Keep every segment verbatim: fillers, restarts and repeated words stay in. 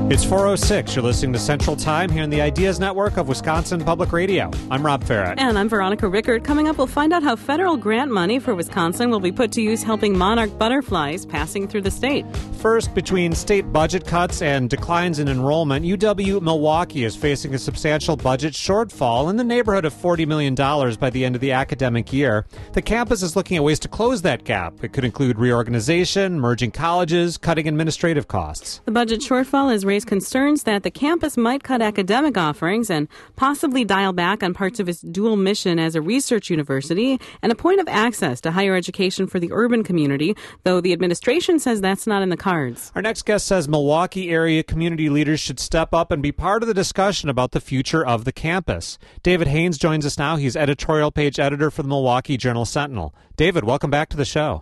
It's four oh six. You're listening to Central Time here in the Ideas Network of Wisconsin Public Radio. I'm Rob Farrett. And I'm Veronica Rickert. Coming up, we'll find out how federal grant money for Wisconsin will be put to use helping monarch butterflies passing through the state. First, between state budget cuts and declines in enrollment, U W-Milwaukee is facing a substantial budget shortfall in the neighborhood of forty million dollars by the end of the academic year. The campus is looking at ways to close that gap. It could include reorganization, merging colleges, cutting administrative costs. The budget shortfall has raised concerns that the campus might cut academic offerings and possibly dial back on parts of its dual mission as a research university and a point of access to higher education for the urban community, though the administration says that's not in the cards. Our next guest says Milwaukee area community leaders should step up and be part of the discussion about the future of the campus. David Haynes joins us now. He's editorial page editor for the Milwaukee Journal-Sentinel. David, welcome back to the show.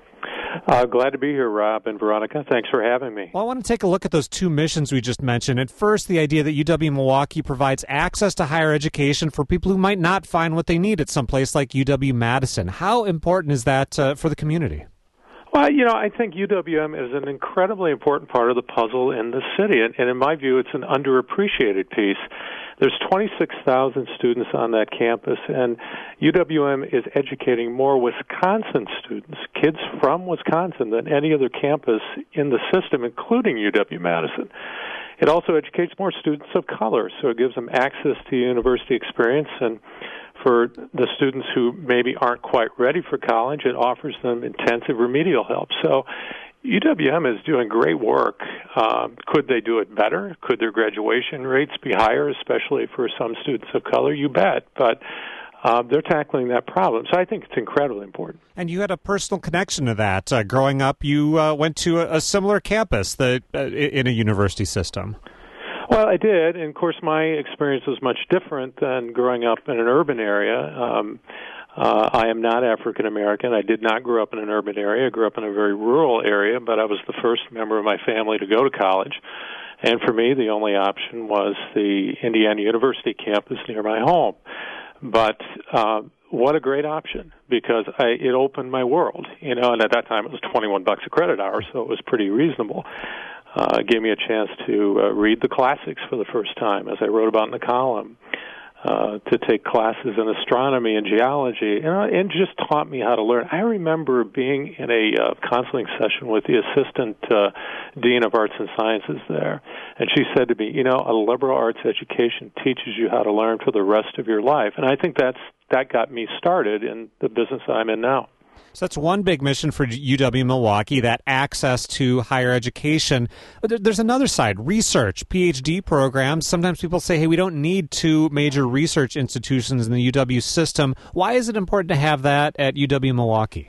Uh, glad to be here, Rob and Veronica. Thanks for having me. Well, I want to take a look at those two missions we just mentioned. At first, the idea that U W-Milwaukee provides access to higher education for people who might not find what they need at some place like U W-Madison. How important is that uh, for the community? Well, you know, I think U W M is an incredibly important part of the puzzle in the city, and, and in my view, it's an underappreciated piece. There's twenty-six thousand students on that campus, and U W M is educating more Wisconsin students, kids from Wisconsin, than any other campus in the system, including U W-Madison. It also educates more students of color, so it gives them access to university experience, and for the students who maybe aren't quite ready for college, it offers them intensive remedial help. So U W M is doing great work. Um, could they do it better? Could their graduation rates be higher, especially for some students of color? You bet. But uh, they're tackling that problem. So I think it's incredibly important. And you had a personal connection to that. Uh, growing up, you uh, went to a, a similar campus that, uh, in a university system. Well, I did, and of course my experience was much different than growing up in an urban area. Um, uh, I am not African American. I did not grow up in an urban area. I grew up in a very rural area, but I was the first member of my family to go to college. And for me, the only option was the Indiana University campus near my home. But uh, what a great option, because I, it opened my world, you know, and at that time it was twenty-one bucks a credit hour, so it was pretty reasonable. Uh, it gave me a chance to uh, read the classics for the first time, as I wrote about in the column, uh, to take classes in astronomy and geology, and, uh, and just taught me how to learn. I remember being in a uh, counseling session with the assistant uh, dean of arts and sciences there, and she said to me, you know, a liberal arts education teaches you how to learn for the rest of your life, and I think that's that got me started in the business I'm in now. So that's one big mission for U W-Milwaukee, that access to higher education. But there's another side, research, P H D programs. Sometimes people say, hey, we don't need two major research institutions in the U W system. Why is it important to have that at U W-Milwaukee?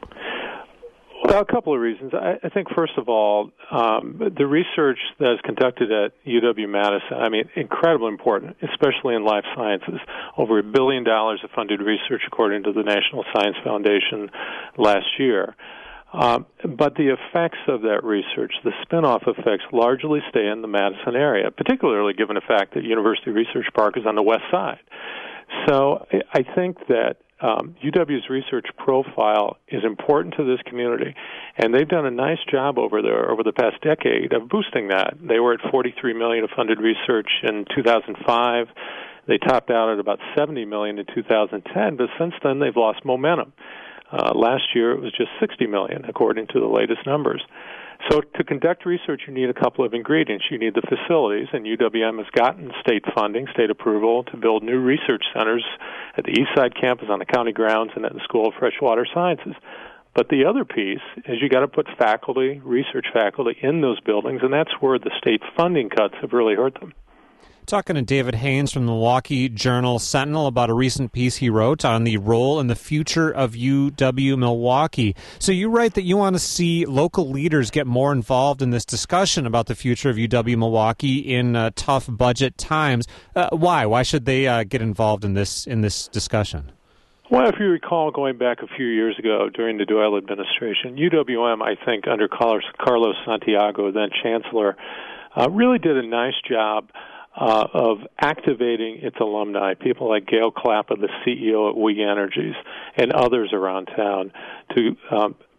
Well, a couple of reasons. I, I think, first of all, um, the research that is conducted at U W-Madison, I mean, incredibly important, especially in life sciences. Over a billion dollars of funded research, according to the National Science Foundation last year. Um, but the effects of that research, the spin-off effects, largely stay in the Madison area, particularly given the fact that University Research Park is on the west side. So I think that Um, U W's research profile is important to this community, and they've done a nice job over there over the past decade of boosting that. They were at forty-three million dollars of funded research in two thousand five. They topped out at about seventy million dollars in two thousand ten, but since then they've lost momentum. Uh, last year it was just sixty million dollars, according to the latest numbers. So to conduct research, you need a couple of ingredients. You need the facilities, and U W M has gotten state funding, state approval to build new research centers at the Eastside campus, on the county grounds, and at the School of Freshwater Sciences. But the other piece is you got to put faculty, research faculty, in those buildings, and that's where the state funding cuts have really hurt them. Talking to David Haynes from the Milwaukee Journal-Sentinel about a recent piece he wrote on the role and the future of U W-Milwaukee. So you write that you want to see local leaders get more involved in this discussion about the future of U W-Milwaukee in uh, tough budget times. Uh, why? Why should they uh, get involved in this in this discussion? Well, if you recall, going back a few years ago during the Doyle administration, U W M, I think, under Carlos Santiago, then Chancellor, uh, really did a nice job Uh, of activating its alumni, people like Gail Klappa, the C E O at We Energies, and others around town, to um,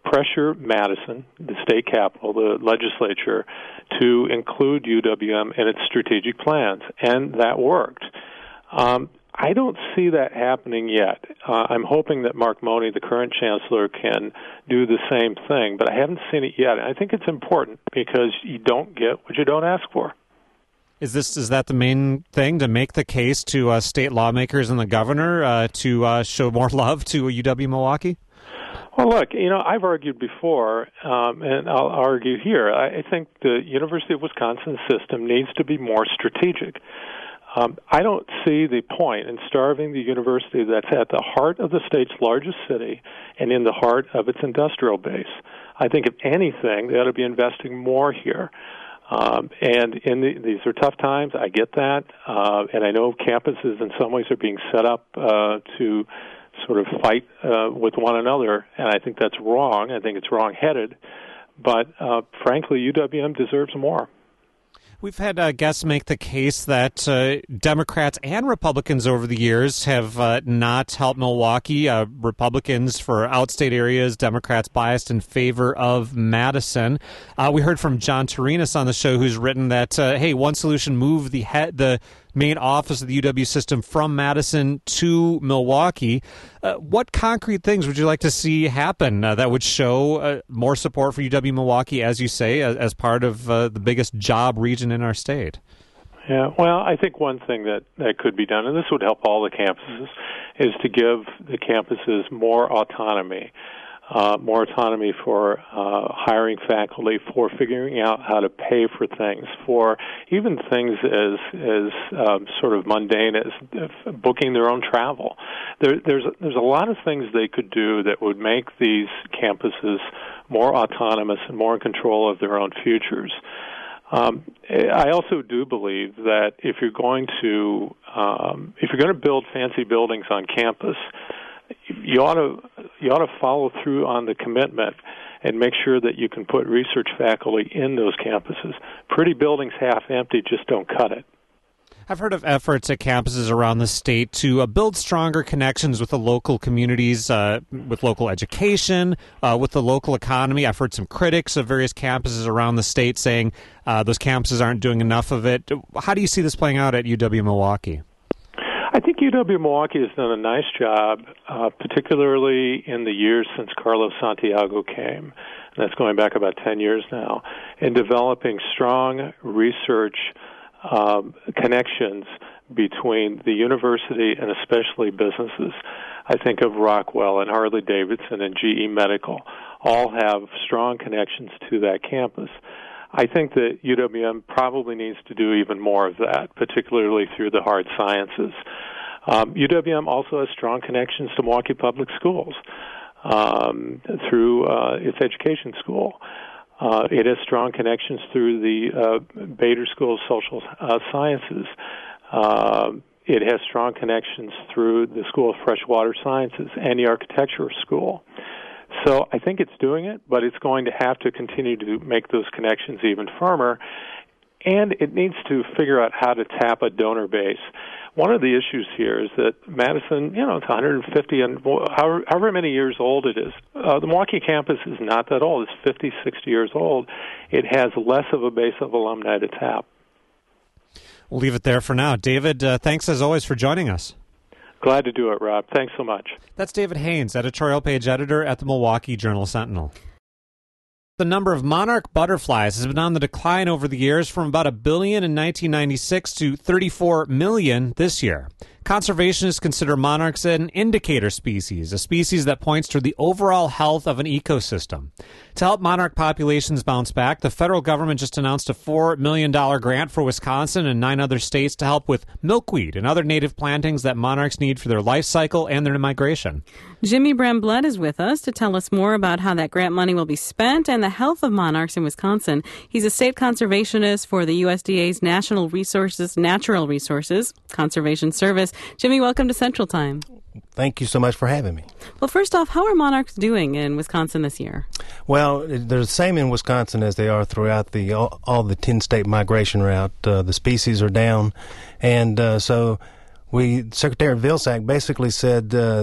pressure Madison, the state capital, the legislature, to include U W M in its strategic plans, and that worked. Um, I don't see that happening yet. Uh, I'm hoping that Mark Money, the current chancellor, can do the same thing, but I haven't seen it yet. I think it's important because you don't get what you don't ask for. Is this is that the main thing, to make the case to uh, state lawmakers and the governor uh, to uh, show more love to U W Milwaukee? Well, look, you know, I've argued before, um, and I'll argue here. I think the University of Wisconsin system needs to be more strategic. Um, I don't see the point in starving the university that's at the heart of the state's largest city and in the heart of its industrial base. I think, if anything, they ought to be investing more here. Um, and in the, these are tough times. I get that. Uh, and I know campuses in some ways are being set up uh, to sort of fight uh, with one another, and I think that's wrong. I think it's wrong-headed. But, uh, frankly, U W M deserves more. We've had uh, guests make the case that uh, Democrats and Republicans over the years have uh, not helped Milwaukee. Uh, Republicans for outstate areas, Democrats biased in favor of Madison. Uh, we heard from John Turinas on the show, who's written that, uh, hey, one solution, move the head, the main office of the U W system from Madison to Milwaukee. Uh, what concrete things would you like to see happen uh, that would show uh, more support for U W Milwaukee, as you say, as, as part of uh, the biggest job region in our state? Yeah, well, I think one thing that, that could be done, and this would help all the campuses, is to give the campuses more autonomy. Uh, more autonomy for uh, hiring faculty, for figuring out how to pay for things, for even things as as um, sort of mundane as uh, booking their own travel. There, there's there's a lot of things they could do that would make these campuses more autonomous and more in control of their own futures. Um, I also do believe that if you're going to um, if you're going to build fancy buildings on campus, you ought to you ought to follow through on the commitment and make sure that you can put research faculty in those campuses. Pretty buildings half empty just don't cut it. I've heard of efforts at campuses around the state to uh, build stronger connections with the local communities, uh, with local education, uh, with the local economy. I've heard some critics of various campuses around the state saying uh, those campuses aren't doing enough of it. How do you see this playing out at U W Milwaukee? I think U W Milwaukee has done a nice job, uh, particularly in the years since Carlos Santiago came, and that's going back about ten years now, in developing strong research um, connections between the university and especially businesses. I think of Rockwell and Harley-Davidson and G E Medical all have strong connections to that campus. I think that U W M probably needs to do even more of that, particularly through the hard sciences. Um, U W M also has strong connections to Milwaukee Public Schools um, through uh, its education school. Uh, it has strong connections through the uh, Bader School of Social uh, Sciences. Uh, it has strong connections through the School of Freshwater Sciences and the Architecture School. So I think it's doing it, but it's going to have to continue to make those connections even firmer, and it needs to figure out how to tap a donor base. One of the issues here is that Madison, you know, it's one hundred fifty and however, however many years old it is. Uh, the Milwaukee campus is not that old. It's fifty, sixty years old. It has less of a base of alumni to tap. We'll leave it there for now. David, uh, thanks as always for joining us. Glad to do it, Rob. Thanks so much. That's David Haynes, editorial page editor at the Milwaukee Journal-Sentinel. The number of monarch butterflies has been on the decline over the years, from about a billion in nineteen ninety-six to thirty-four million this year. Conservationists consider monarchs an indicator species, a species that points to the overall health of an ecosystem. To help monarch populations bounce back, the federal government just announced a four million dollars grant for Wisconsin and nine other states to help with milkweed and other native plantings that monarchs need for their life cycle and their migration. Jimmy Bremblood is with us to tell us more about how that grant money will be spent and the health of monarchs in Wisconsin. He's a state conservationist for the U S D A's National Resources, Natural Resources Conservation Service. Jimmy, welcome to Central Time. Thank you so much for having me. Well, first off, how are monarchs doing in Wisconsin this year? Well, they're the same in Wisconsin as they are throughout the all, all the ten-state migration route. Uh, the species are down, and uh, so we Secretary Vilsack basically said uh,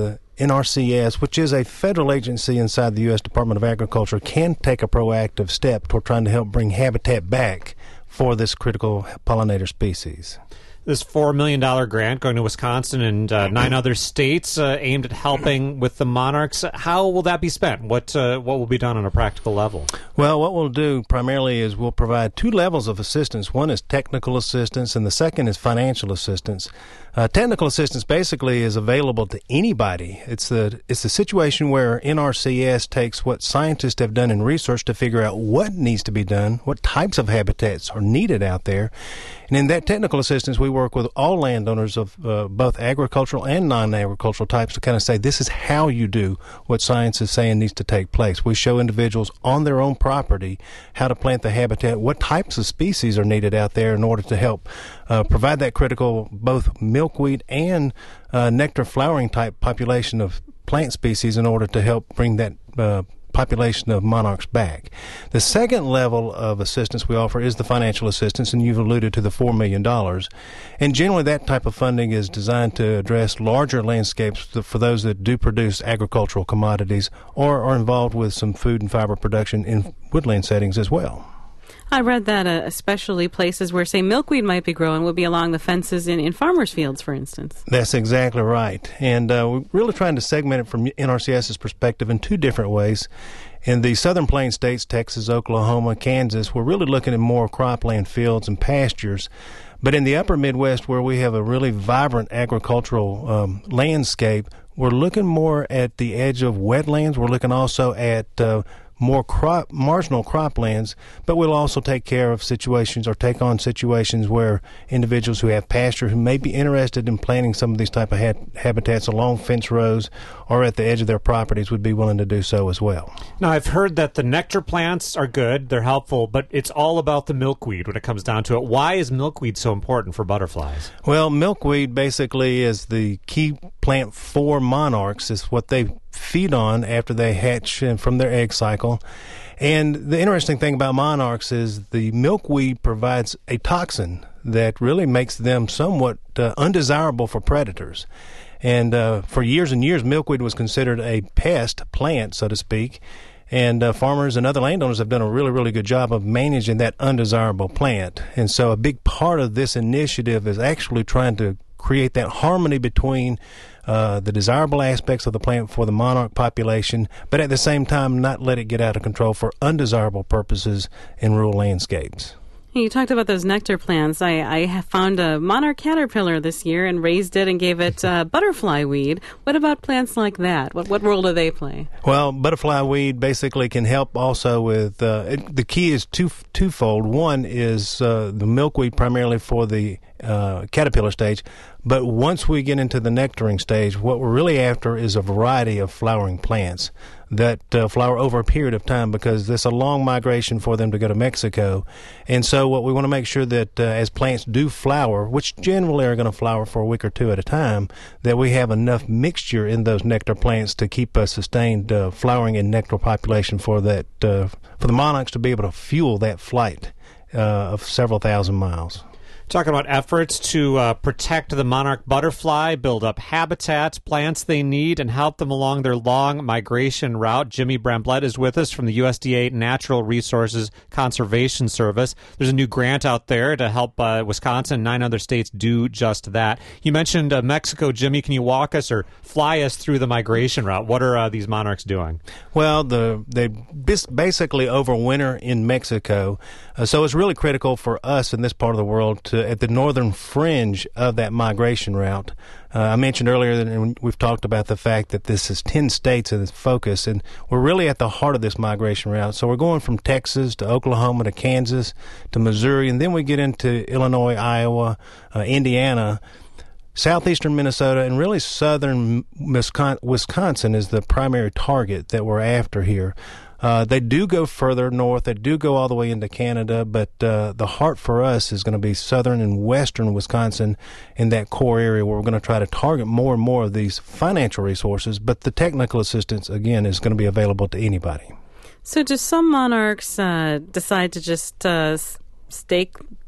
N R C S, which is a federal agency inside the U S Department of Agriculture, can take a proactive step toward trying to help bring habitat back for this critical pollinator species. This four million dollars grant going to Wisconsin and uh, nine other states uh, aimed at helping with the monarchs. How will that be spent? What uh, what will be done on a practical level? Well, what we'll do primarily is we'll provide two levels of assistance. One is technical assistance, and the second is financial assistance. Uh, technical assistance basically is available to anybody. It's the it's the situation where N R C S takes what scientists have done in research to figure out what needs to be done, what types of habitats are needed out there. And in that technical assistance, we work with all landowners of uh, both agricultural and non-agricultural types to kind of say, this is how you do what science is saying needs to take place. We show individuals on their own property how to plant the habitat, what types of species are needed out there in order to help uh, provide that critical both milkweed and uh, nectar flowering type population of plant species in order to help bring that uh, population of monarchs back. The second level of assistance we offer is the financial assistance, and you've alluded to the four million dollars. And generally that type of funding is designed to address larger landscapes for those that do produce agricultural commodities or are involved with some food and fiber production in woodland settings as well. I read that uh, especially places where, say, milkweed might be growing would be along the fences in, in farmers' fields, for instance. That's exactly right. And uh, we're really trying to segment it from N R C S's perspective in two different ways. In the southern plain states, Texas, Oklahoma, Kansas, we're really looking at more cropland fields and pastures. But in the upper Midwest, where we have a really vibrant agricultural um, landscape, we're looking more at the edge of wetlands. We're looking also at uh, more crop, marginal croplands, but we'll also take care of situations or take on situations where individuals who have pasture who may be interested in planting some of these type of ha- habitats along fence rows or at the edge of their properties would be willing to do so as well. Now, I've heard that the nectar plants are good, they're helpful, but it's all about the milkweed when it comes down to it. Why is milkweed so important for butterflies? Well, milkweed basically is the key plant for monarchs. It's what they feed on after they hatch from their egg cycle. And the interesting thing about monarchs is the milkweed provides a toxin that really makes them somewhat uh, undesirable for predators. And uh, for years and years, milkweed was considered a pest plant, so to speak. And uh, farmers and other landowners have done a really, really good job of managing that undesirable plant. And so a big part of this initiative is actually trying to create that harmony between uh, the desirable aspects of the plant for the monarch population, but at the same time not let it get out of control for undesirable purposes in rural landscapes. You talked about those nectar plants. I, I have found a monarch caterpillar this year and raised it and gave it uh, butterfly weed. What about plants like that? What what role do they play? Well, butterfly weed basically can help also with, uh, it, the key is two, twofold. One is uh, the milkweed primarily for the uh, caterpillar stage, but once we get into the nectaring stage, what we're really after is a variety of flowering plants that uh, flower over a period of time, because there's a long migration for them to go to Mexico. And so what we want to make sure that uh, as plants do flower, which generally are going to flower for a week or two at a time, that we have enough mixture in those nectar plants to keep a sustained uh, flowering and nectar population for that uh, for the monarchs to be able to fuel that flight uh, of several thousand miles. Talking about efforts to uh, protect the monarch butterfly, build up habitats, plants they need, and help them along their long migration route. Jimmy Bramblett is with us from the U S D A Natural Resources Conservation Service. There's a new grant out there to help uh, Wisconsin and nine other states do just that. You mentioned uh, Mexico. Jimmy, can you walk us or fly us through the migration route? What are uh, these monarchs doing? Well, the, they basically overwinter in Mexico, uh, so it's really critical for us in this part of the world to at the northern fringe of that migration route. Uh, I mentioned earlier that we've talked about the fact that this is ten states in its focus, and we're really at the heart of this migration route. So we're going from Texas to Oklahoma to Kansas to Missouri, and then we get into Illinois, Iowa, uh, Indiana, southeastern Minnesota, and really southern Wisconsin is the primary target that we're after here. Uh, they do go further north. They do go all the way into Canada, but uh, the heart for us is going to be southern and western Wisconsin in that core area where we're going to try to target more and more of these financial resources, but the technical assistance, again, is going to be available to anybody. So do some monarchs uh, decide to just uh, stake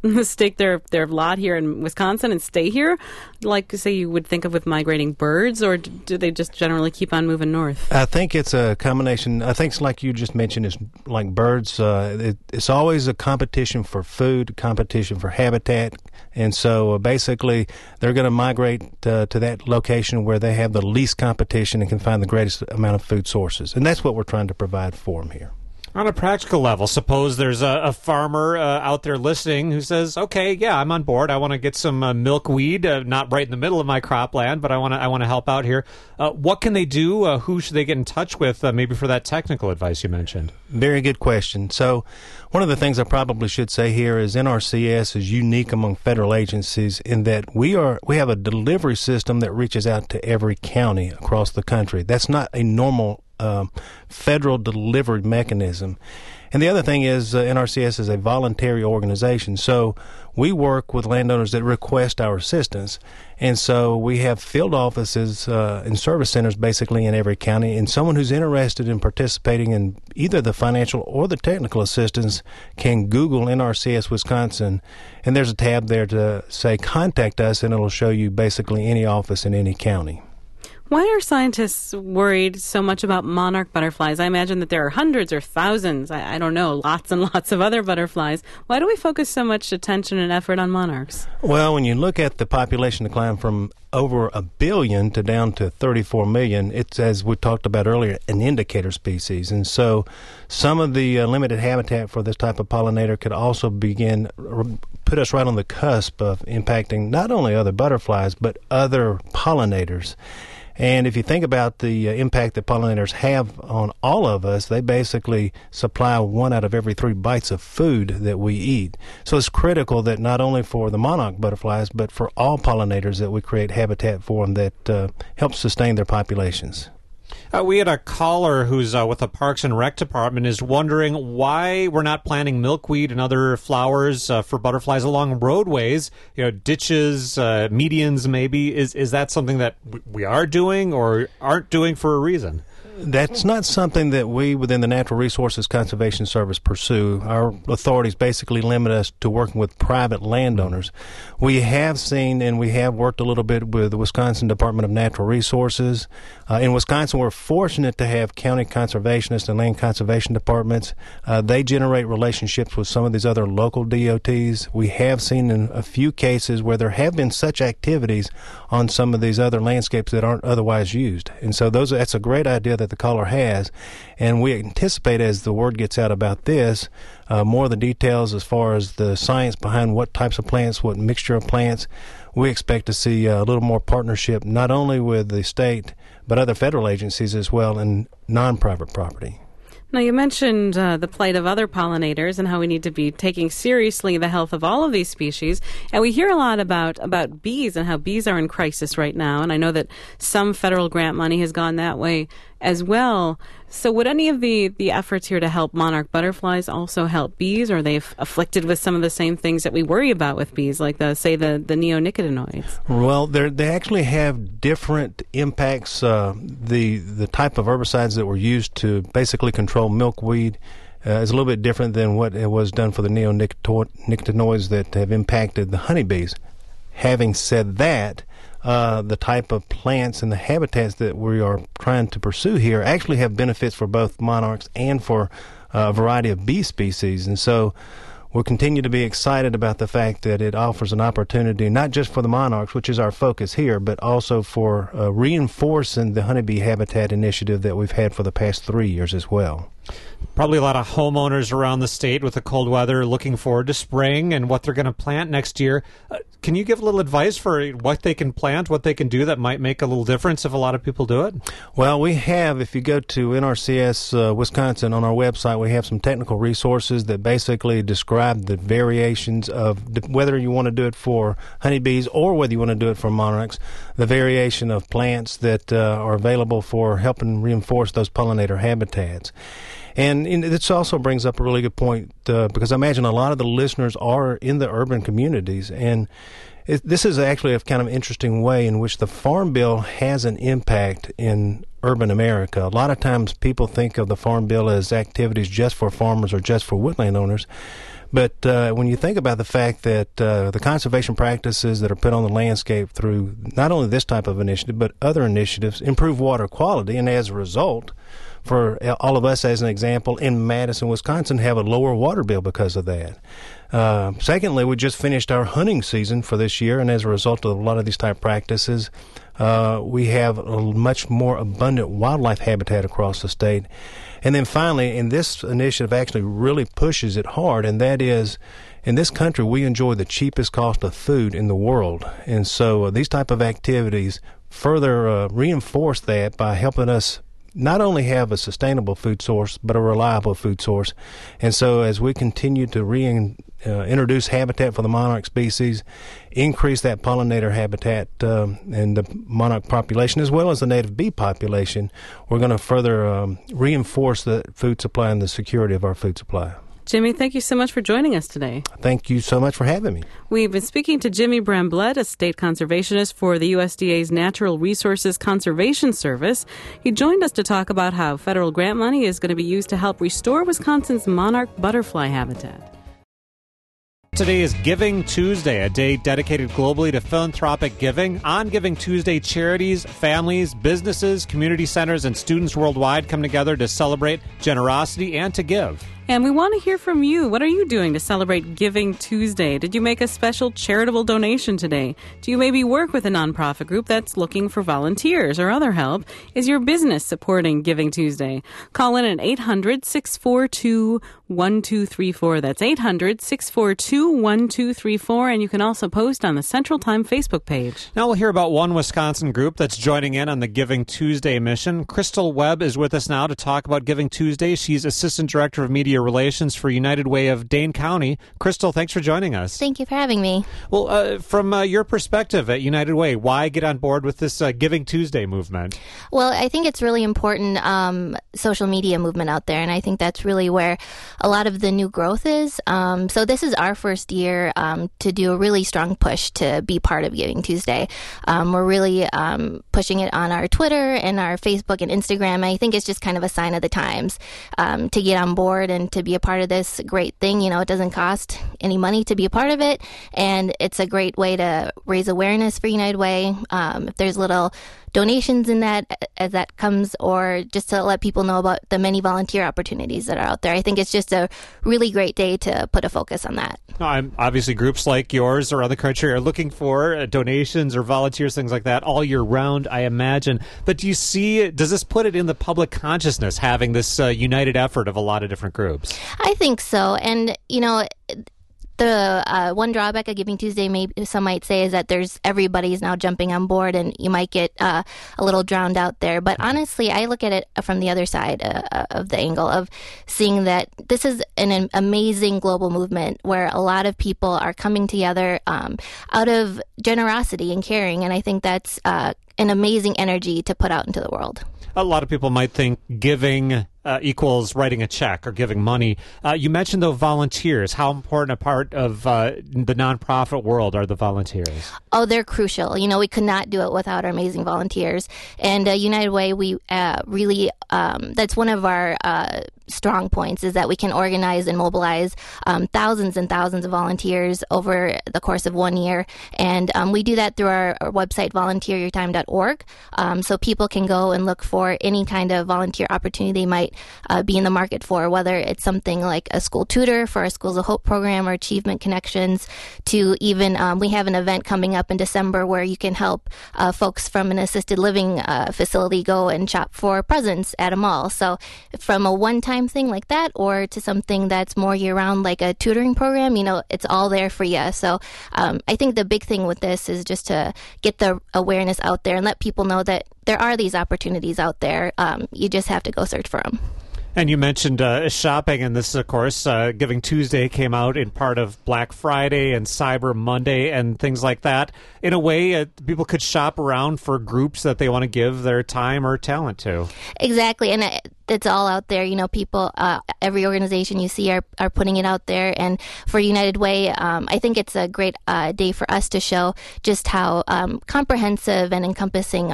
stake their, their lot here in Wisconsin and stay here, like, say, you would think of with migrating birds, or do they just generally keep on moving north? I think it's a combination. I think it's like you just mentioned, it's like birds. Uh, it, it's always a competition for food, competition for habitat, and so uh, basically they're going to migrate uh, to that location where they have the least competition and can find the greatest amount of food sources, and that's what we're trying to provide for them here. On a practical level, suppose there's a, a farmer uh, out there listening who says, "Okay, yeah, I'm on board. I want to get some uh, milkweed, uh, not right in the middle of my cropland, but I want to I want to help out here." Uh, what can they do? Uh, who should they get in touch with? Uh, maybe for that technical advice you mentioned. Very good question. So, one of the things I probably should say here is N R C S is unique among federal agencies in that we are we have a delivery system that reaches out to every county across the country. That's not a normal Um, federal delivery mechanism. And the other thing is uh, N R C S is a voluntary organization, so we work with landowners that request our assistance, and so we have field offices uh, and service centers basically in every county, and someone who's interested in participating in either the financial or the technical assistance can Google N R C S Wisconsin, and there's a tab there to say contact us, and it'll show you basically any office in any county. Why are scientists worried so much about monarch butterflies? I imagine that there are hundreds or thousands, I, I don't know, lots and lots of other butterflies. Why do we focus so much attention and effort on monarchs? Well, when you look at the population decline from over a billion to down to thirty-four million, it's, as we talked about earlier, an indicator species. And so some of the uh, limited habitat for this type of pollinator could also begin, put us right on the cusp of impacting not only other butterflies, but other pollinators. And if you think about the uh, impact that pollinators have on all of us, they basically supply one out of every three bites of food that we eat. So it's critical that not only for the monarch butterflies, but for all pollinators that we create habitat for them that uh, helps sustain their populations. Uh, we had a caller who's uh, with the Parks and Rec Department is wondering why we're not planting milkweed and other flowers uh, for butterflies along roadways, you know, ditches, uh, medians maybe. Is is that something that we are doing or aren't doing for a reason? That's not something that we within the Natural Resources Conservation Service pursue. Our authorities basically limit us to working with private landowners. We have seen and we have worked a little bit with the Wisconsin Department of Natural Resources. Uh, in Wisconsin, we're fortunate to have county conservationists and land conservation departments. Uh, they generate relationships with some of these other local D O Ts. We have seen in a few cases where there have been such activities on some of these other landscapes that aren't otherwise used. And so those that's a great idea that the caller has, and we anticipate as the word gets out about this, uh, more of the details as far as the science behind what types of plants, what mixture of plants. We expect to see a little more partnership not only with the state but other federal agencies as well in non-private property. Now, you mentioned uh, the plight of other pollinators and how we need to be taking seriously the health of all of these species. And we hear a lot about, about bees and how bees are in crisis right now. And I know that some federal grant money has gone that way as well. So would any of the, the efforts here to help monarch butterflies also help bees? Or are they f- afflicted with some of the same things that we worry about with bees, like, the say, the, the neonicotinoids? Well, they actually have different impacts. Uh, the, the type of herbicides that were used to basically control milkweed uh, is a little bit different than what it was done for the neonicotinoids that have impacted the honeybees. Having said that, Uh, the type of plants and the habitats that we are trying to pursue here actually have benefits for both monarchs and for uh, a variety of bee species. And so we'll continue to be excited about the fact that it offers an opportunity not just for the monarchs, which is our focus here, but also for uh, reinforcing the honeybee habitat initiative that we've had for the past three years as well. Probably a lot of homeowners around the state with the cold weather looking forward to spring and what they're going to plant next year. Uh, can you give a little advice for what they can plant, what they can do that might make a little difference if a lot of people do it? Well, we have, if you go to N R C S uh, Wisconsin on our website, we have some technical resources that basically describe the variations of the, whether you want to do it for honeybees or whether you want to do it for monarchs, the variation of plants that uh, are available for helping reinforce those pollinator habitats. And this also brings up a really good point uh, because I imagine a lot of the listeners are in the urban communities, and it, this is actually a kind of interesting way in which the Farm Bill has an impact in urban America. A lot of times people think of the Farm Bill as activities just for farmers or just for woodland owners, But uh, when you think about the fact that uh, the conservation practices that are put on the landscape through not only this type of initiative, but other initiatives improve water quality, and as a result, for all of us, as an example, in Madison, Wisconsin, have a lower water bill because of that. Uh, secondly, we just finished our hunting season for this year, and as a result of a lot of these type practices, uh, we have a much more abundant wildlife habitat across the state. And then finally, and this initiative actually really pushes it hard, and that is, in this country, we enjoy the cheapest cost of food in the world. And so uh, these type of activities further uh, reinforce that by helping us not only have a sustainable food source, but a reliable food source. And so as we continue to rein, uh, introduce habitat for the monarch species, increase that pollinator habitat um, and the monarch population, as well as the native bee population, we're going to further um, reinforce the food supply and the security of our food supply. Jimmy, thank you so much for joining us today. Thank you so much for having me. We've been speaking to Jimmy Bramblett, a state conservationist for the U S D A's Natural Resources Conservation Service. He joined us to talk about how federal grant money is going to be used to help restore Wisconsin's monarch butterfly habitat. Today is Giving Tuesday, a day dedicated globally to philanthropic giving. On Giving Tuesday, charities, families, businesses, community centers, and students worldwide come together to celebrate generosity and to give. And we want to hear from you. What are you doing to celebrate Giving Tuesday? Did you make a special charitable donation today? Do you maybe work with a nonprofit group that's looking for volunteers or other help? Is your business supporting Giving Tuesday? Call in at eight hundred, six four two, one two three four. That's eight hundred, six four two, one two three four. And you can also post on the Central Time Facebook page. Now we'll hear about one Wisconsin group that's joining in on the Giving Tuesday mission. Crystal Webb is with us now to talk about Giving Tuesday. She's Assistant Director of Media Relations for United Way of Dane County. Crystal, thanks for joining us. Thank you for having me. Well, uh, from uh, your perspective at United Way, why get on board with this uh, Giving Tuesday movement? Well, I think it's really important um, social media movement out there, and I think that's really where a lot of the new growth is. Um, so this is our first year um, to do a really strong push to be part of Giving Tuesday. Um, we're really um, pushing it on our Twitter and our Facebook and Instagram. I think it's just kind of a sign of the times um, to get on board and to be a part of this great thing. You know, it doesn't cost any money to be a part of it, and it's a great way to raise awareness for United Way. Um, if there's little donations in that as that comes, or just to let people know about the many volunteer opportunities that are out there. I think it's just a really great day to put a focus on that. I'm, obviously, groups like yours around the country are looking for uh, donations or volunteers, things like that, all year round, I imagine. But do you see, does this put it in the public consciousness, having this uh, united effort of a lot of different groups? I think so. And, you know, the uh, one drawback of Giving Tuesday, maybe some might say, is that there's everybody's now jumping on board, and you might get uh, a little drowned out there. But honestly, I look at it from the other side uh, of the angle of seeing that this is an amazing global movement where a lot of people are coming together um, out of generosity and caring, and I think that's uh, an amazing energy to put out into the world. A lot of people might think giving uh, equals writing a check or giving money. Uh, you mentioned, though, volunteers. How important a part of uh, the nonprofit world are the volunteers? Oh, they're crucial. You know, we could not do it without our amazing volunteers. And uh, United Way, we uh, really, um, that's one of our uh, strong points, is that we can organize and mobilize um, thousands and thousands of volunteers over the course of one year. And um, we do that through our, our website, volunteer your time dot org. Um, so people can go and look for any kind of volunteer opportunity they might uh, be in the market for, whether it's something like a school tutor for our Schools of Hope program or Achievement Connections, to even um, we have an event coming up in December where you can help uh, folks from an assisted living uh, facility go and shop for presents at a mall. So from a one-time thing like that, or to something that's more year-round, like a tutoring program, you know, it's all there for you. So um, I think the big thing with this is just to get the awareness out there and let people know that there are these opportunities out there. Um, you just have to go search for them. And you mentioned uh, shopping, and this, of course, uh, Giving Tuesday came out in part of Black Friday and Cyber Monday and things like that. In a way, uh, people could shop around for groups that they want to give their time or talent to. Exactly, and it, it's all out there. You know, people, uh, every organization you see are, are putting it out there. And for United Way, um, I think it's a great uh, day for us to show just how um, comprehensive and encompassing our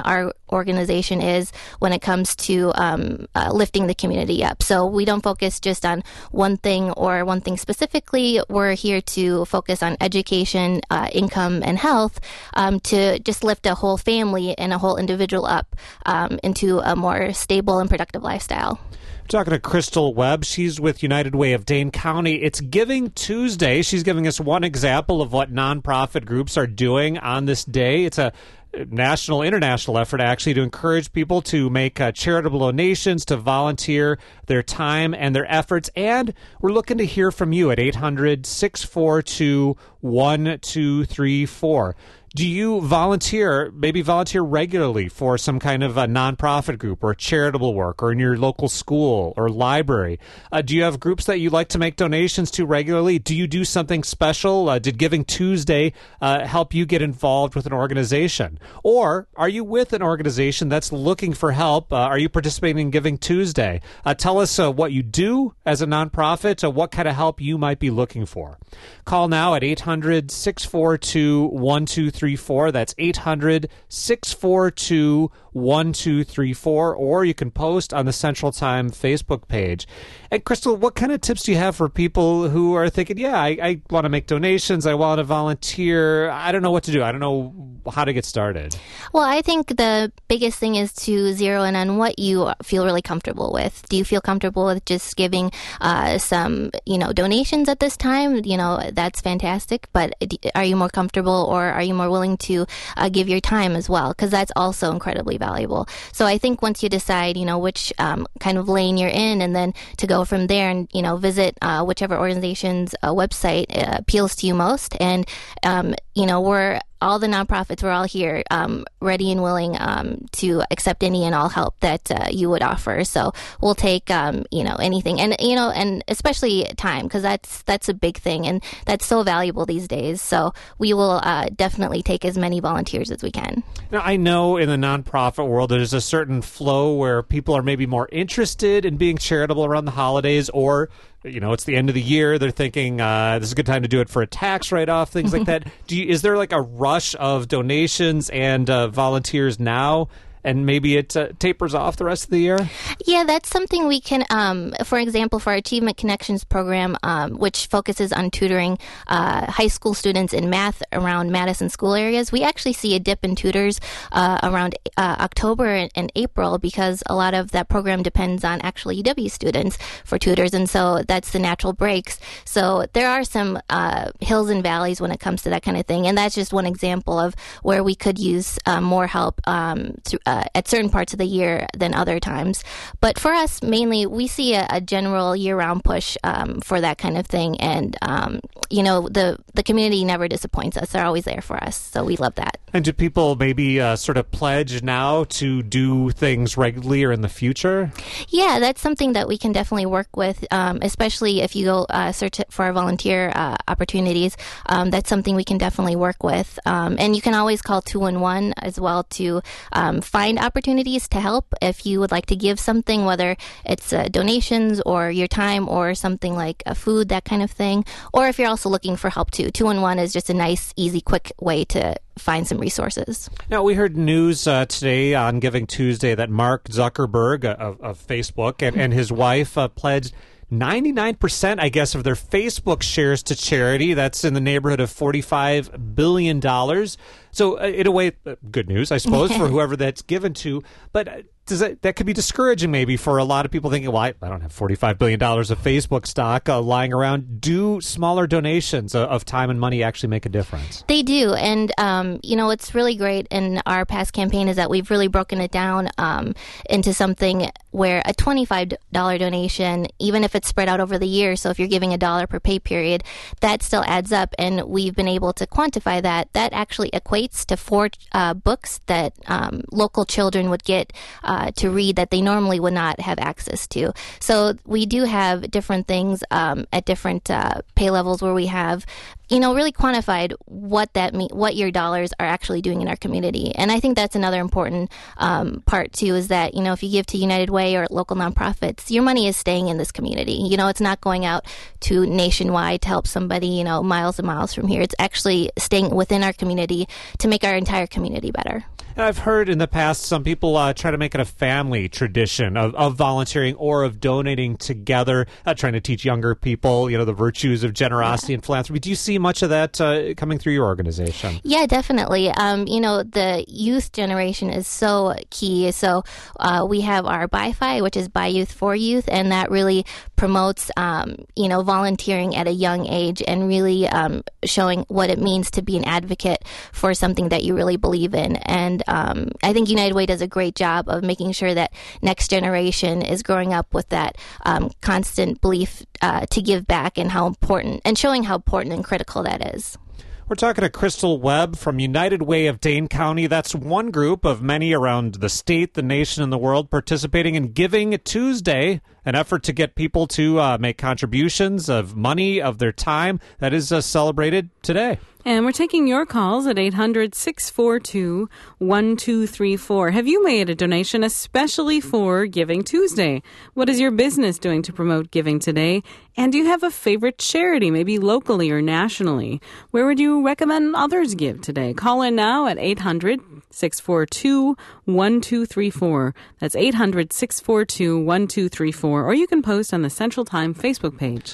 organization is when it comes to um, uh, lifting the community up. So we don't focus just on one thing or one thing specifically. We're here to focus on education, uh, income, and health um, to just lift a whole family and a whole individual up um, into a more stable and productive lifestyle. Talking to Crystal Webb. She's with United Way of Dane County. It's Giving Tuesday. She's giving us one example of what nonprofit groups are doing on this day. It's a national, international effort, actually, to encourage people to make uh, charitable donations, to volunteer their time and their efforts. And we're looking to hear from you at eight hundred, six four two, one two three four. Do you volunteer, maybe volunteer regularly for some kind of a nonprofit group or charitable work or in your local school or library? Uh, do you have groups that you like to make donations to regularly? Do you do something special? Uh, did Giving Tuesday uh, help you get involved with an organization? Or are you with an organization that's looking for help? Uh, are you participating in Giving Tuesday? Uh, tell us uh, what you do as a nonprofit, uh, what kind of help you might be looking for. Call now at eight hundred, six four two, one two three four. That's eight hundred, six four two, one two three four. Or you can post on the Central Time Facebook page. And Crystal, what kind of tips do you have for people who are thinking, yeah, I, I want to make donations, I want to volunteer, I don't know what to do, I don't know how to get started? Well, I think the biggest thing is to zero in on what you feel really comfortable with. Do you feel comfortable with just giving uh, some, you know, donations at this time? You know, that's fantastic. But are you more comfortable, or are you more willing to uh, give your time as well? Because that's also incredibly valuable. So I think once you decide, you know, which um, kind of lane you're in, and then to go from there and, you know, visit uh, whichever organization's uh, website uh, appeals to you most. And, um, you know, we're all the nonprofits, we're all here um, ready and willing um, to accept any and all help that uh, you would offer. So we'll take, um, you know, anything. And, you know, and especially time, because that's that's a big thing. And that's so valuable these days. So we will uh, definitely take as many volunteers as we can. Now, I know in the nonprofit world, there's a certain flow where people are maybe more interested in being charitable around the holidays, or you know, it's the end of the year. They're thinking uh, this is a good time to do it for a tax write-off, things like that. Do you, is there like a rush of donations and uh, volunteers now, and maybe it uh, tapers off the rest of the year? Yeah, that's something we can, um, for example, for our Achievement Connections program, um, which focuses on tutoring uh, high school students in math around Madison school areas, we actually see a dip in tutors uh, around uh, October and, and April, because a lot of that program depends on actually U W students for tutors, and so that's the natural breaks. So there are some uh, hills and valleys when it comes to that kind of thing, and that's just one example of where we could use uh, more help um, through Uh, at certain parts of the year than other times. But for us, mainly, we see a, a general year-round push um, for that kind of thing. And, um, you know, the, the community never disappoints us. They're always there for us. So we love that. And do people maybe uh, sort of pledge now to do things regularly or in the future? Yeah, that's something that we can definitely work with, um, especially if you go uh, search for our volunteer uh, opportunities. Um, that's something we can definitely work with. Um, and you can always call two one one as well to um, find Find opportunities to help if you would like to give something, whether it's uh, donations or your time or something like a food, that kind of thing. Or if you're also looking for help too, two one one is just a nice, easy, quick way to find some resources. Now, we heard news uh, today on Giving Tuesday that Mark Zuckerberg uh, of, of Facebook and, and his wife uh, pledged ninety-nine percent, I guess, of their Facebook shares to charity. That's in the neighborhood of forty-five billion dollars. So, uh, in a way, uh, good news, I suppose, for whoever that's given to. But uh, does that, that could be discouraging maybe for a lot of people thinking, well, I, I don't have forty-five billion dollars of Facebook stock uh, lying around. Do smaller donations uh, of time and money actually make a difference? They do. And, um, you know, what's really great in our past campaign is that we've really broken it down um, into something where a twenty-five dollars donation, even if it's spread out over the year, so if you're giving a dollar per pay period, that still adds up. And we've been able to quantify that. That actually equates to four uh, books that um, local children would get uh, to read that they normally would not have access to. So we do have different things um, at different uh, pay levels where we have, you know, really quantified what that mean, what your dollars are actually doing in our community. And I think that's another important um, part too, is that, you know, if you give to United Way or local nonprofits, your money is staying in this community. You know, it's not going out to nationwide to help somebody, you know, miles and miles from here. It's actually staying within our community to make our entire community better. And I've heard in the past some people uh, try to make it a family tradition of, of volunteering or of donating together, uh, trying to teach younger people, you know, the virtues of generosity yeah. and philanthropy. Do you see much of that uh, coming through your organization? Yeah, definitely. Um, you know, the youth generation is so key. So uh, we have our BiFi, which is By Youth for Youth, and that really promotes, um, you know, volunteering at a young age and really um, showing what it means to be an advocate for something that you really believe in. And um, I think United Way does a great job of making sure that next generation is growing up with that um, constant belief uh, to give back and how important, and showing how important and critical that is. We're talking to Crystal Webb from United Way of Dane County. That's one group of many around the state, the nation, and the world participating in Giving Tuesday, an effort to get people to uh, make contributions of money, of their time. That is uh, celebrated today. And we're taking your calls at eight hundred, six four two, one two three four. Have you made a donation especially for Giving Tuesday? What is your business doing to promote giving today? And do you have a favorite charity, maybe locally or nationally? Where would you recommend others give today? Call in now at eight hundred, six four two, one two three four. That's eight hundred, six four two, one two three four. Or you can post on the Central Time Facebook page.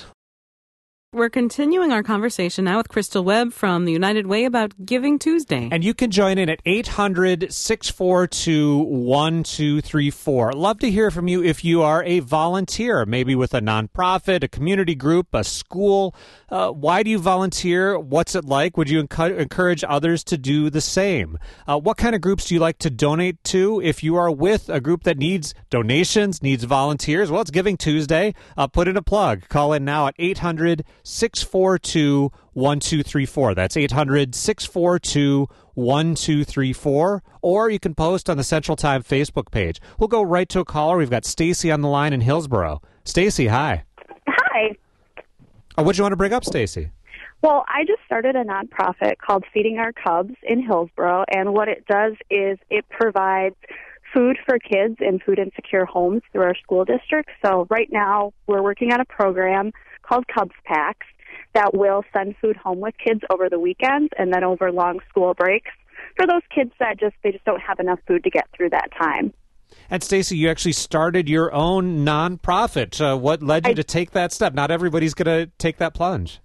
We're continuing our conversation now with Crystal Webb from the United Way about Giving Tuesday. And you can join in at eight hundred, six four two, one two three four. Love to hear from you if you are a volunteer, maybe with a nonprofit, a community group, a school. Uh, why do you volunteer? What's it like? Would you encu- encourage others to do the same? Uh, what kind of groups do you like to donate to? If you are with a group that needs donations, needs volunteers, well, it's Giving Tuesday. Uh, put in a plug. Call in now at eight hundred, six four two, one two three four. That's eight hundred, six four two, one two three four. Or you can post on the Central Time Facebook page. We'll go right to a caller. We've got Stacy on the line in Hillsboro. Stacy, hi. Hi. Oh, what do you want to bring up, Stacy? Well, I just started a nonprofit called Feeding Our Cubs in Hillsboro, and what it does is it provides food for kids in food insecure homes through our school district. So right now we're working on a program called Cubs Packs that will send food home with kids over the weekends and then over long school breaks for those kids that just they just don't have enough food to get through that time. And Stacy, you actually started your own nonprofit. Uh, what led you I, to take that step? Not everybody's going to take that plunge.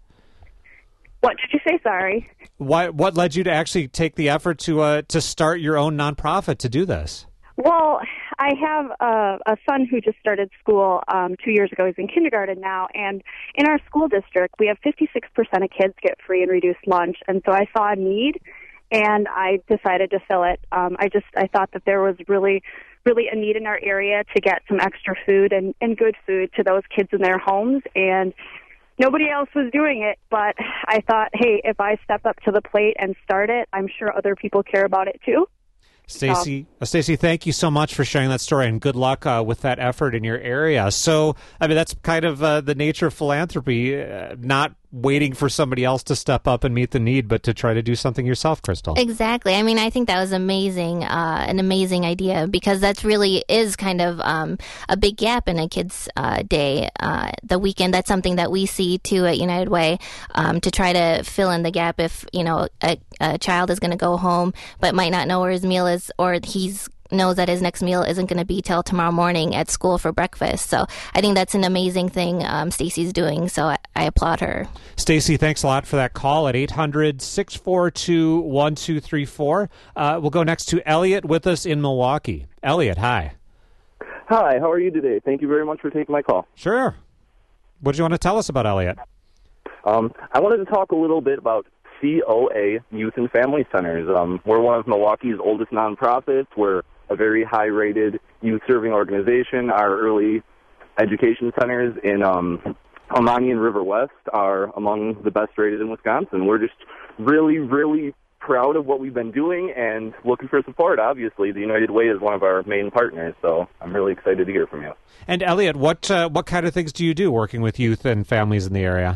What did you say? Sorry. Why, what led you to actually take the effort to uh, to start your own nonprofit to do this? Well, I have a, a son who just started school um, two years ago. He's in kindergarten now, and in our school district, we have fifty-six percent of kids get free and reduced lunch, and so I saw a need, and I decided to fill it. Um, I just I thought that there was really, really a need in our area to get some extra food and, and good food to those kids in their homes, and nobody else was doing it, but I thought, hey, if I step up to the plate and start it, I'm sure other people care about it too. Stacy, uh, Stacy, thank you so much for sharing that story, and good luck uh, with that effort in your area. So, I mean, that's kind of uh, the nature of philanthropy, uh, not waiting for somebody else to step up and meet the need, but to try to do something yourself, Crystal. Exactly. I mean, I think that was amazing, uh, an amazing idea, because that's really is kind of um, a big gap in a kid's uh, day, uh, the weekend. That's something that we see too at United Way, um, to try to fill in the gap if, you know, a, a child is going to go home but might not know where his meal is, or he's knows that his next meal isn't going to be till tomorrow morning at school for breakfast. So I think that's an amazing thing um, Stacy's doing, so I, I applaud her. Stacy, thanks a lot for that call at eight hundred, six four two, one two three four. Uh, we'll go next to Elliot with us in Milwaukee. Elliot, hi. Hi, how are you today? Thank you very much for taking my call. Sure. What do you want to tell us about Elliot? Um, I wanted to talk a little bit about C O A Youth and Family Centers. Um, we're one of Milwaukee's oldest nonprofits. We're a very high-rated youth-serving organization. Our early education centers in um, Almani and River West are among the best rated in Wisconsin. We're just really, really proud of what we've been doing and looking for support. Obviously, the United Way is one of our main partners, so I'm really excited to hear from you. And Elliot, what uh, what kind of things do you do working with youth and families in the area?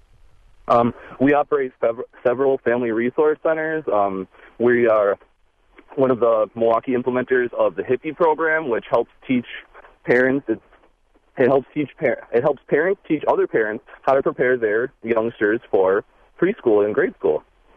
Um, we operate sev- several family resource centers. Um, we are one of the Milwaukee implementers of the Hippie program, which helps teach parents. It, it helps teach par- It helps parents teach other parents how to prepare their youngsters for preschool and grade school.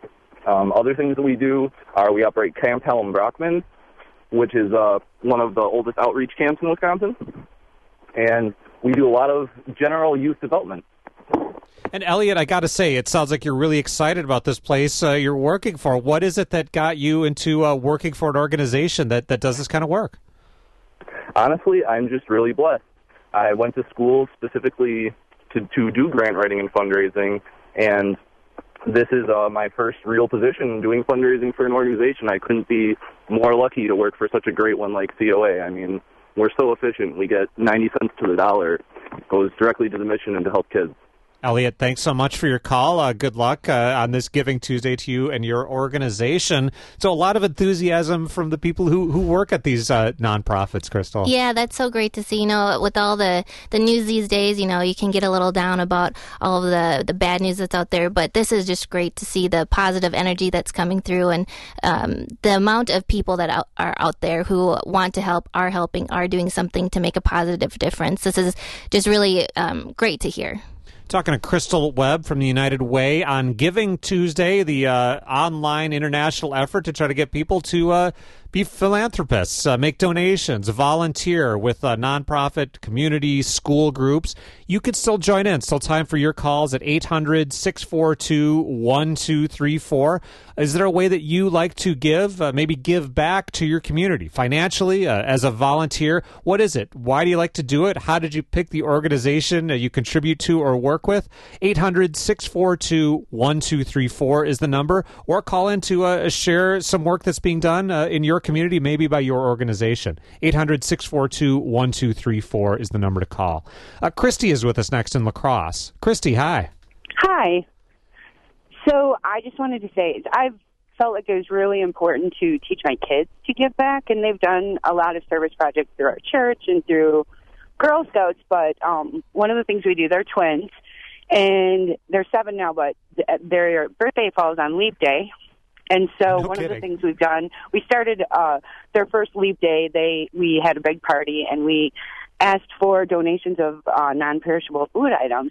Um, other things that we do are we operate Camp Helen Brockman, which is uh, one of the oldest outreach camps in Wisconsin. And we do a lot of general youth development. And Elliot, I got to say, it sounds like you're really excited about this place uh, you're working for. What is it that got you into uh, working for an organization that, that does this kind of work? Honestly, I'm just really blessed. I went to school specifically to, to do grant writing and fundraising, and this is uh, my first real position doing fundraising for an organization. I couldn't be more lucky to work for such a great one like C O A. I mean, we're so efficient. We get ninety cents to the dollar. It goes directly to the mission and to help kids. Elliot, thanks so much for your call. Uh, good luck uh, on this Giving Tuesday to you and your organization. So a lot of enthusiasm from the people who, who work at these uh, nonprofits, Crystal. Yeah, that's so great to see. You know, with all the, the news these days, you know, you can get a little down about all of the, the bad news that's out there, but this is just great to see the positive energy that's coming through, and um, the amount of people that out, are out there who want to help, are helping, are doing something to make a positive difference. This is just really um, great to hear. Talking to Crystal Webb from the United Way on Giving Tuesday, the uh, online international effort to try to get people to uh, be philanthropists, uh, make donations, volunteer with uh, nonprofit, community, school groups. You can still join in. Still time for your calls at eight hundred, six four two, one two three four. Is there a way that you like to give, uh, maybe give back to your community financially uh, as a volunteer? What is it? Why do you like to do it? How did you pick the organization uh, you contribute to or work with? eight hundred, six four two, one two three four is the number, or call in to uh, share some work that's being done uh, in your community, maybe by your organization. eight hundred, six four two, one two three four is the number to call. Uh, Christy is with us next in La Crosse. Christy, hi. Hi. So I just wanted to say, I've felt like it was really important to teach my kids to give back, and they've done a lot of service projects through our church and through Girl Scouts, but um, one of the things we do, they're twins, and they're seven now, but their birthday falls on Leap Day. And so no one kidding. of the things we've done, we started uh, their first Leap Day. They we had a big party, and we asked for donations of uh, non-perishable food items.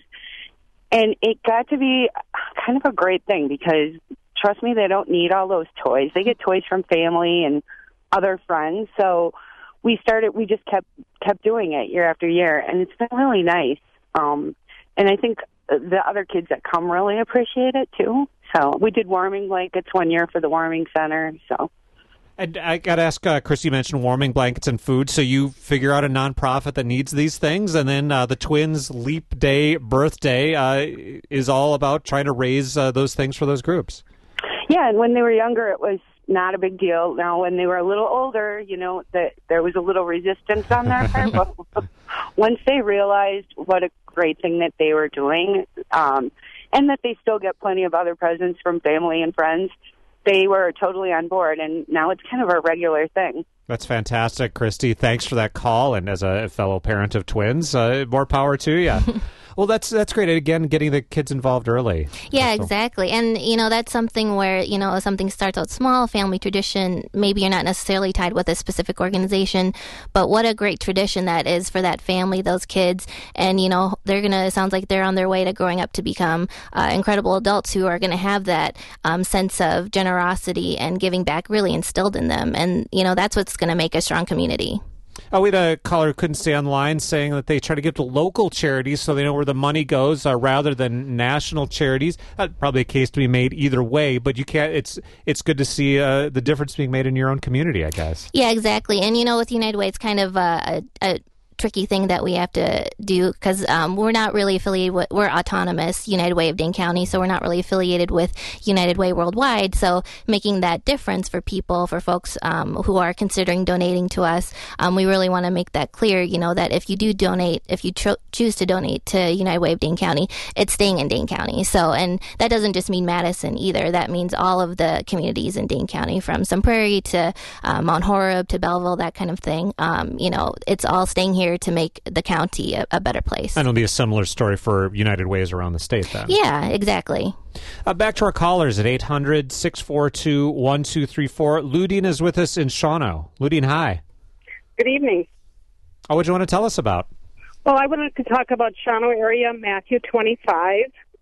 And it got to be kind of a great thing because, trust me, they don't need all those toys. They get toys from family and other friends. So we started, we just kept kept doing it year after year, and it's been really nice. Um, and I think the other kids that come really appreciate it, too. So we did warming blankets one year for the warming center, so... And I got to ask, uh, Chris, you mentioned warming blankets and food, so you figure out a nonprofit that needs these things, and then uh, the twins' Leap Day birthday uh, is all about trying to raise uh, those things for those groups. Yeah, and when they were younger, it was not a big deal. Now, when they were a little older, you know, that there was a little resistance on their part, but once they realized what a great thing that they were doing, um, and that they still get plenty of other presents from family and friends, they were totally on board, and now it's kind of a regular thing. That's fantastic, Christy. Thanks for that call, and as a fellow parent of twins, uh, more power to you. Well, that's that's great. Again, getting the kids involved early. Yeah, Crystal. exactly. And, you know, that's something where, you know, something starts out small, family tradition. Maybe you're not necessarily tied with a specific organization, but what a great tradition that is for that family, those kids. And, you know, they're going to, it sounds like they're on their way to growing up to become uh, incredible adults who are going to have that um, sense of generosity and giving back really instilled in them. And, you know, that's what's going to make a strong community. Oh, we had a caller who couldn't stay on the line saying that they try to give to local charities so they know where the money goes uh, rather than national charities. Uh, probably a case to be made either way, but you can't. It's it's good to see uh, the difference being made in your own community, I guess. Yeah, exactly. And, you know, with United Way, it's kind of a, a, a tricky thing that we have to do because um, we're not really affiliated with, we're autonomous, United Way of Dane County, so we're not really affiliated with United Way Worldwide. So making that difference for people, for folks um, who are considering donating to us, um, we really want to make that clear, you know, that if you do donate, if you tr- choose to donate to United Way of Dane County, it's staying in Dane County. So, and that doesn't just mean Madison either. That means all of the communities in Dane County, from Sun Prairie to uh, Mount Horeb to Belleville, that kind of thing. Um, you know, it's all staying here to make the county a, a better place. And it'll be a similar story for United Ways around the state then. Yeah, exactly. Uh, back to our callers at eight hundred, six four two, one two three four. Ludine is with us in Shawano. Ludine, hi. Good evening. Oh, what do you want to tell us about? Well, I wanted to talk about Shawano area, Matthew twenty-five,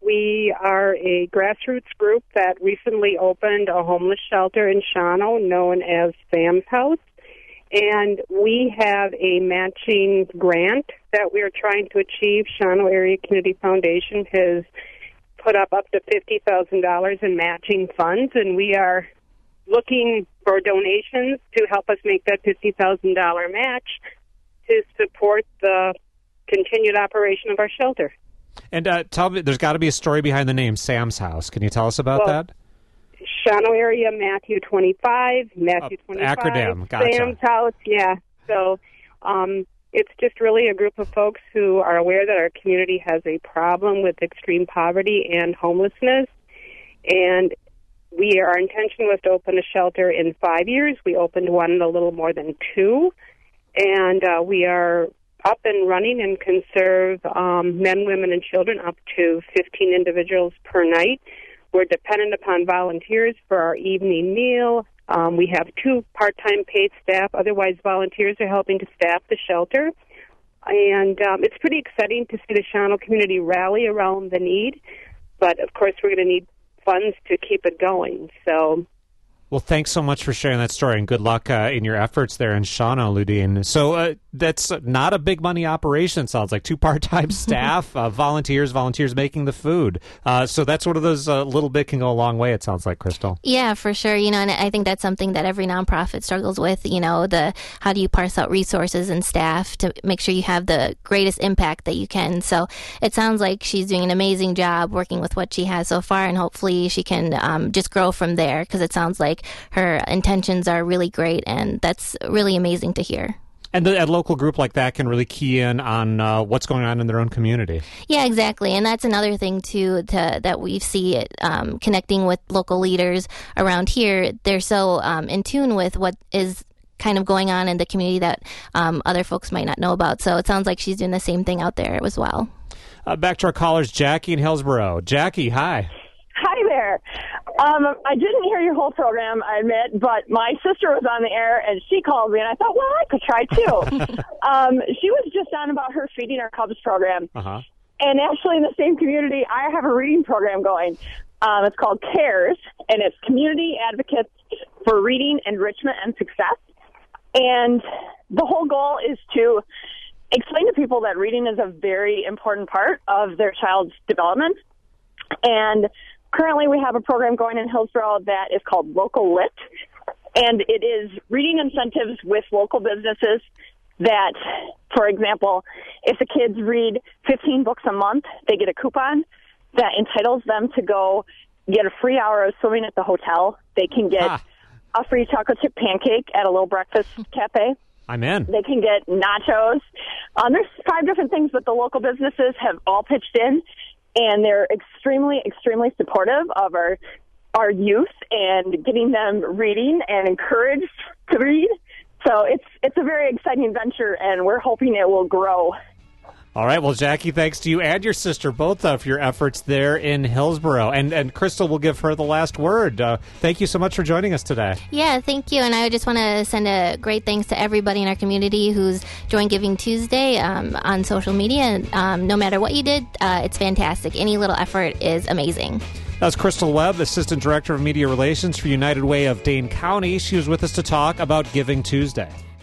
We are a grassroots group that recently opened a homeless shelter in Shawano known as Sam's House. And we have a matching grant that we are trying to achieve. Shawano Area Community Foundation has put up up to fifty thousand dollars in matching funds, and we are looking for donations to help us make that fifty thousand dollars match to support the continued operation of our shelter. And uh, tell me, there's got to be a story behind the name Sam's House. Can you tell us about well, that? Shawano area, Matthew twenty-five, Matthew oh, twenty-five, acronym. Gotcha. Sam's House, yeah. So um, it's just really a group of folks who are aware that our community has a problem with extreme poverty and homelessness. And we, our intention was to open a shelter in five years. We opened one in a little more than two. And uh, we are up and running and can serve um, men, women, and children up to fifteen individuals per night. We're dependent upon volunteers for our evening meal. Um, we have two part-time paid staff. Otherwise, volunteers are helping to staff the shelter. And um, it's pretty exciting to see the Shawano community rally around the need. But, of course, we're going to need funds to keep it going. So... Well, thanks so much for sharing that story, and good luck uh, in your efforts there in Shawano, Ludine. So uh, that's not a big money operation, sounds like. Two part-time staff, uh, volunteers, volunteers making the food. Uh, so that's one of those uh, little bit can go a long way, it sounds like, Crystal. Yeah, for sure. You know, and I think that's something that every nonprofit struggles with, you know, the how do you parse out resources and staff to make sure you have the greatest impact that you can. So it sounds like she's doing an amazing job working with what she has so far, and hopefully she can um, just grow from there, because it sounds like her intentions are really great, and that's really amazing to hear. And the, a local group like that can really key in on uh, what's going on in their own community. Yeah, exactly. And that's another thing, too, to, that we see it, um, connecting with local leaders around here. They're so um, in tune with what is kind of going on in the community that um, other folks might not know about. So it sounds like she's doing the same thing out there as well. Uh, back to our callers, Jackie in Hillsborough. Jackie, hi. Hi there. Um, I didn't hear your whole program, I admit, but my sister was on the air, and she called me, and I thought, well, I could try, too. um, she was just on about her Feeding Our Cubs program. Uh-huh. And actually, in the same community, I have a reading program going. Um, it's called CARES, and it's Community Advocates for Reading, Enrichment, and Success. And the whole goal is to explain to people that reading is a very important part of their child's development. And currently, we have a program going in Hillsborough that is called Local Lit, and it is reading incentives with local businesses that, for example, if the kids read fifteen books a month, they get a coupon that entitles them to go get a free hour of swimming at the hotel. They can get ah. a free chocolate chip pancake at a little breakfast cafe. I'm in. They can get nachos. Um, there's five different things that the local businesses have all pitched in. And they're extremely, extremely supportive of our our youth and getting them reading and encouraged to read. So it's it's a very exciting venture, and we're hoping it will grow. All right. Well, Jackie, thanks to you and your sister, both of your efforts there in Hillsborough. And and Crystal will give her the last word. Uh, thank you so much for joining us today. Yeah, thank you. And I just want to send a great thanks to everybody in our community who's joined Giving Tuesday um, on social media. And um, no matter what you did, uh, it's fantastic. Any little effort is amazing. That's Crystal Webb, Assistant Director of Media Relations for United Way of Dane County. She was with us to talk about Giving Tuesday.